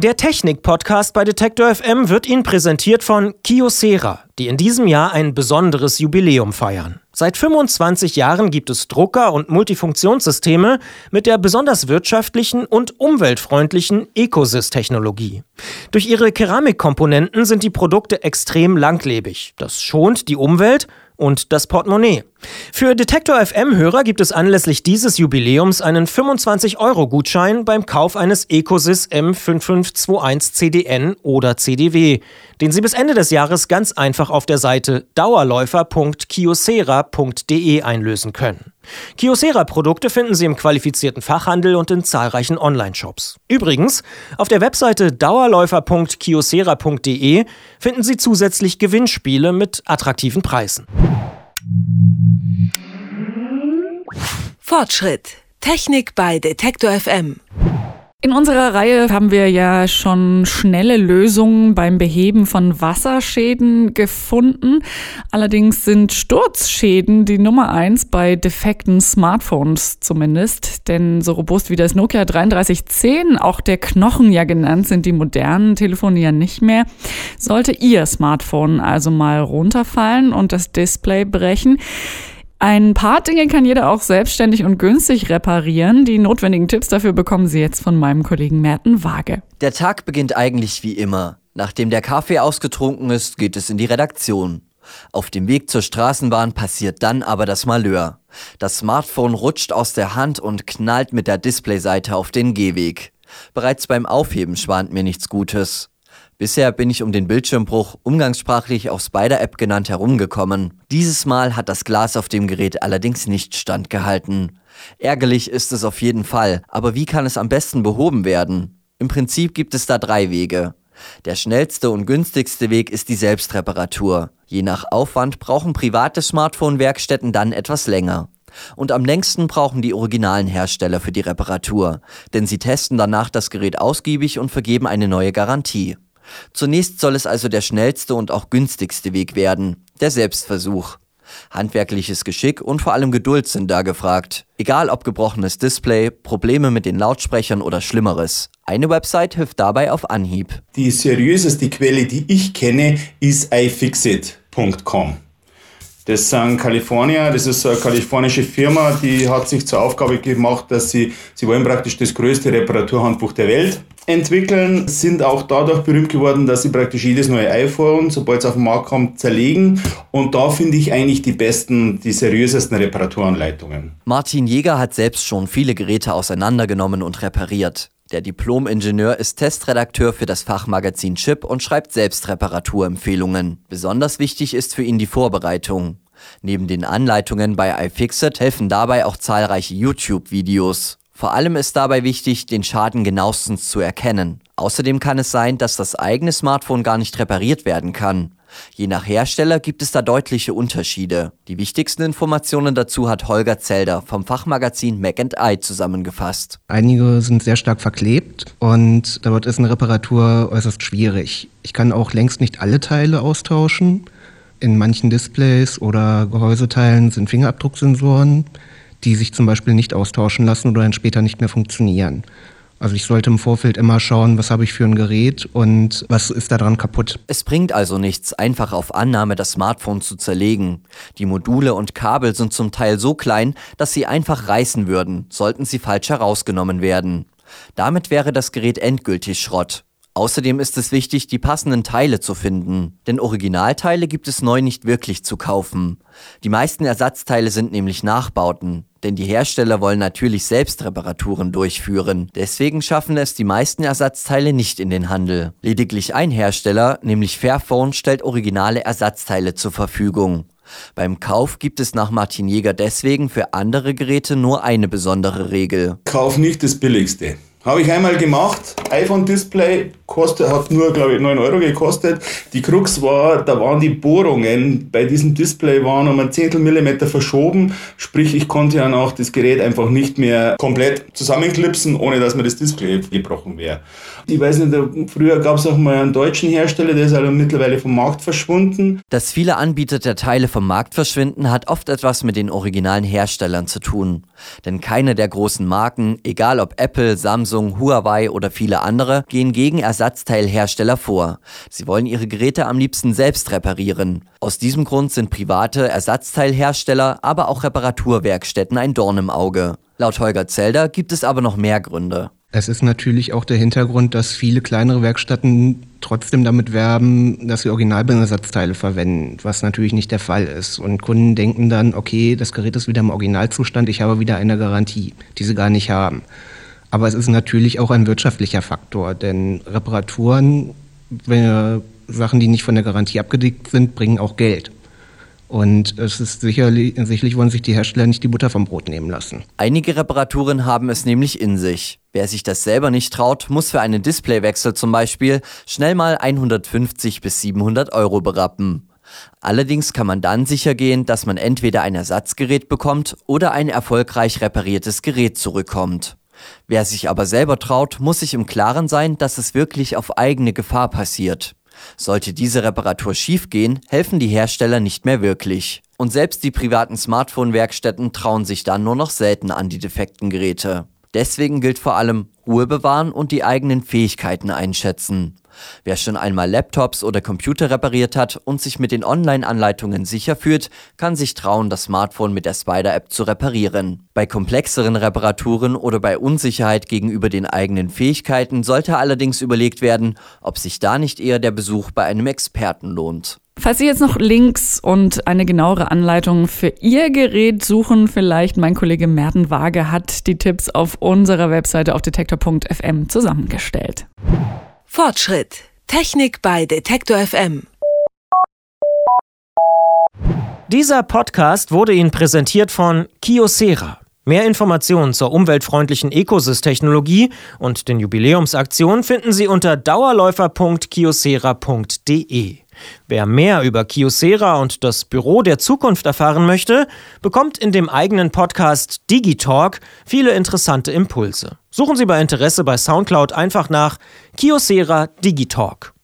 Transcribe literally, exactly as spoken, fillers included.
Der Technik-Podcast bei Detektor F M wird Ihnen präsentiert von Kyocera, die in diesem Jahr ein besonderes Jubiläum feiern. Seit fünfundzwanzig Jahren gibt es Drucker und Multifunktionssysteme mit der besonders wirtschaftlichen und umweltfreundlichen Ecosys-Technologie. Durch ihre Keramikkomponenten sind die Produkte extrem langlebig. Das schont die Umwelt und das Portemonnaie. Für Detektor F M-Hörer gibt es anlässlich dieses Jubiläums einen fünfundzwanzig Euro Gutschein beim Kauf eines Ecosys M fünf fünf zwei eins C D N oder C D W, den Sie bis Ende des Jahres ganz einfach auf der Seite dauerläufer punkt kyocera punkt de einlösen können. Kyocera-Produkte finden Sie im qualifizierten Fachhandel und in zahlreichen Online-Shops. Übrigens, auf der Webseite dauerläufer punkt kyocera punkt de finden Sie zusätzlich Gewinnspiele mit attraktiven Preisen. Fortschritt. Technik bei Detektor F M. In unserer Reihe haben wir ja schon schnelle Lösungen beim Beheben von Wasserschäden gefunden. Allerdings sind Sturzschäden die Nummer eins bei defekten Smartphones zumindest. Denn so robust wie das Nokia dreiunddreißig zehn, auch der Knochen ja genannt, sind die modernen Telefone ja nicht mehr. Sollte Ihr Smartphone also mal runterfallen und das Display brechen, ein paar Dinge kann jeder auch selbstständig und günstig reparieren. Die notwendigen Tipps dafür bekommen Sie jetzt von meinem Kollegen Merten Waage. Der Tag beginnt eigentlich wie immer. Nachdem der Kaffee ausgetrunken ist, geht es in die Redaktion. Auf dem Weg zur Straßenbahn passiert dann aber das Malheur. Das Smartphone rutscht aus der Hand und knallt mit der Displayseite auf den Gehweg. Bereits beim Aufheben schwant mir nichts Gutes. Bisher bin ich um den Bildschirmbruch, umgangssprachlich auch Spider-App genannt, herumgekommen. Dieses Mal hat das Glas auf dem Gerät allerdings nicht standgehalten. Ärgerlich ist es auf jeden Fall, aber wie kann es am besten behoben werden? Im Prinzip gibt es da drei Wege. Der schnellste und günstigste Weg ist die Selbstreparatur. Je nach Aufwand brauchen private Smartphone-Werkstätten dann etwas länger. Und am längsten brauchen die originalen Hersteller für die Reparatur, denn sie testen danach das Gerät ausgiebig und vergeben eine neue Garantie. Zunächst soll es also der schnellste und auch günstigste Weg werden, der Selbstversuch. Handwerkliches Geschick und vor allem Geduld sind da gefragt. Egal ob gebrochenes Display, Probleme mit den Lautsprechern oder Schlimmeres. Eine Website hilft dabei auf Anhieb. Die seriöseste Quelle, die ich kenne, ist i fix it punkt com. Das sind Kalifornier, das ist eine kalifornische Firma, die hat sich zur Aufgabe gemacht, dass sie, sie wollen praktisch das größte Reparaturhandbuch der Welt entwickeln, sind auch dadurch berühmt geworden, dass sie praktisch jedes neue iPhone, sobald es auf den Markt kommt, zerlegen. Und da finde ich eigentlich die besten, die seriösesten Reparaturanleitungen. Martin Jäger hat selbst schon viele Geräte auseinandergenommen und repariert. Der Diplom-Ingenieur ist Testredakteur für das Fachmagazin Chip und schreibt selbst Reparaturempfehlungen. Besonders wichtig ist für ihn die Vorbereitung. Neben den Anleitungen bei iFixit helfen dabei auch zahlreiche YouTube-Videos. Vor allem ist dabei wichtig, den Schaden genauestens zu erkennen. Außerdem kann es sein, dass das eigene Smartphone gar nicht repariert werden kann. Je nach Hersteller gibt es da deutliche Unterschiede. Die wichtigsten Informationen dazu hat Holger Zelder vom Fachmagazin Mac and I zusammengefasst. Einige sind sehr stark verklebt und dort ist eine Reparatur äußerst schwierig. Ich kann auch längst nicht alle Teile austauschen. In manchen Displays oder Gehäuseteilen sind Fingerabdrucksensoren, die sich zum Beispiel nicht austauschen lassen oder dann später nicht mehr funktionieren. Also ich sollte im Vorfeld immer schauen, was habe ich für ein Gerät und was ist daran kaputt. Es bringt also nichts, einfach auf Annahme das Smartphone zu zerlegen. Die Module und Kabel sind zum Teil so klein, dass sie einfach reißen würden, sollten sie falsch herausgenommen werden. Damit wäre das Gerät endgültig Schrott. Außerdem ist es wichtig, die passenden Teile zu finden, denn Originalteile gibt es neu nicht wirklich zu kaufen. Die meisten Ersatzteile sind nämlich Nachbauten, denn die Hersteller wollen natürlich selbst Reparaturen durchführen. Deswegen schaffen es die meisten Ersatzteile nicht in den Handel. Lediglich ein Hersteller, nämlich Fairphone, stellt originale Ersatzteile zur Verfügung. Beim Kauf gibt es nach Martin Jäger deswegen für andere Geräte nur eine besondere Regel. Kauf nicht das Billigste. Habe ich einmal gemacht, iPhone-Display kostet, hat nur, glaube ich, neun Euro gekostet. Die Krux war, da waren die Bohrungen bei diesem Display waren um ein Zehntel Millimeter verschoben. Sprich, ich konnte ja auch das Gerät einfach nicht mehr komplett zusammenklipsen, ohne dass mir das Display gebrochen wäre. Ich weiß nicht, früher gab es auch mal einen deutschen Hersteller, der ist also mittlerweile vom Markt verschwunden. Dass viele Anbieter der Teile vom Markt verschwinden, hat oft etwas mit den originalen Herstellern zu tun. Denn keine der großen Marken, egal ob Apple, Samsung, Samsung, Huawei oder viele andere gehen gegen Ersatzteilhersteller vor. Sie wollen ihre Geräte am liebsten selbst reparieren. Aus diesem Grund sind private Ersatzteilhersteller, aber auch Reparaturwerkstätten ein Dorn im Auge. Laut Holger Zelder gibt es aber noch mehr Gründe. Es ist natürlich auch der Hintergrund, dass viele kleinere Werkstätten trotzdem damit werben, dass sie Originalbauersatzteile verwenden, was natürlich nicht der Fall ist. Und Kunden denken dann, okay, das Gerät ist wieder im Originalzustand, ich habe wieder eine Garantie, die sie gar nicht haben. Aber es ist natürlich auch ein wirtschaftlicher Faktor, denn Reparaturen, wenn Sachen, die nicht von der Garantie abgedeckt sind, bringen auch Geld. Und es ist sicherlich, sicherlich wollen sich die Hersteller nicht die Butter vom Brot nehmen lassen. Einige Reparaturen haben es nämlich in sich. Wer sich das selber nicht traut, muss für einen Displaywechsel zum Beispiel schnell mal hundertfünfzig bis siebenhundert Euro berappen. Allerdings kann man dann sicher gehen, dass man entweder ein Ersatzgerät bekommt oder ein erfolgreich repariertes Gerät zurückkommt. Wer sich aber selber traut, muss sich im Klaren sein, dass es wirklich auf eigene Gefahr passiert. Sollte diese Reparatur schiefgehen, helfen die Hersteller nicht mehr wirklich. Und selbst die privaten Smartphone-Werkstätten trauen sich dann nur noch selten an die defekten Geräte. Deswegen gilt vor allem Ruhe bewahren und die eigenen Fähigkeiten einschätzen. Wer schon einmal Laptops oder Computer repariert hat und sich mit den Online-Anleitungen sicher fühlt, kann sich trauen, das Smartphone mit der Spider-App zu reparieren. Bei komplexeren Reparaturen oder bei Unsicherheit gegenüber den eigenen Fähigkeiten sollte allerdings überlegt werden, ob sich da nicht eher der Besuch bei einem Experten lohnt. Falls Sie jetzt noch Links und eine genauere Anleitung für Ihr Gerät suchen, vielleicht mein Kollege Merten Waage hat die Tipps auf unserer Webseite auf detektor punkt f m zusammengestellt. Fortschritt. Technik bei Detektor F M. Dieser Podcast wurde Ihnen präsentiert von Kyocera. Mehr Informationen zur umweltfreundlichen Ecosys-Technologie und den Jubiläumsaktionen finden Sie unter dauerläufer punkt kyocera punkt de. Wer mehr über Kyocera und das Büro der Zukunft erfahren möchte, bekommt in dem eigenen Podcast Digitalk viele interessante Impulse. Suchen Sie bei Interesse bei Soundcloud einfach nach Kyocera Digitalk.